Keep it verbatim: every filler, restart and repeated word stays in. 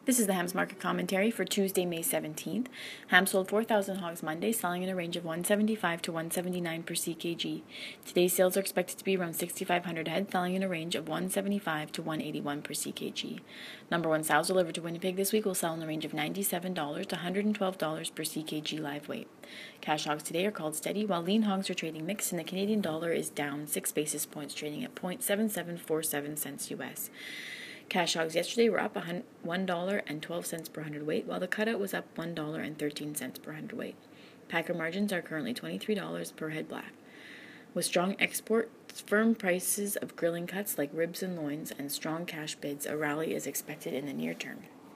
This is the Hams Market Commentary for Tuesday, May seventeenth. Hams sold four thousand hogs Monday, selling in a range of one seventy-five to one seventy-nine per C K G. Today's sales are expected to be around sixty-five hundred head, selling in a range of one seventy-five to one eighty-one per C K G. Number one sows delivered to Winnipeg this week will sell in the range of ninety-seven dollars to one hundred twelve dollars per C K G live weight. Cash hogs today are called steady, while lean hogs are trading mixed, and the Canadian dollar is down six basis points, trading at zero point seven seven four seven cents U S. Cash hogs yesterday were up one dollar and twelve cents per hundredweight, while the cutout was up one dollar and thirteen cents per hundredweight. Packer margins are currently twenty-three dollars per head black. With strong exports, firm prices of grilling cuts like ribs and loins, and strong cash bids, a rally is expected in the near term.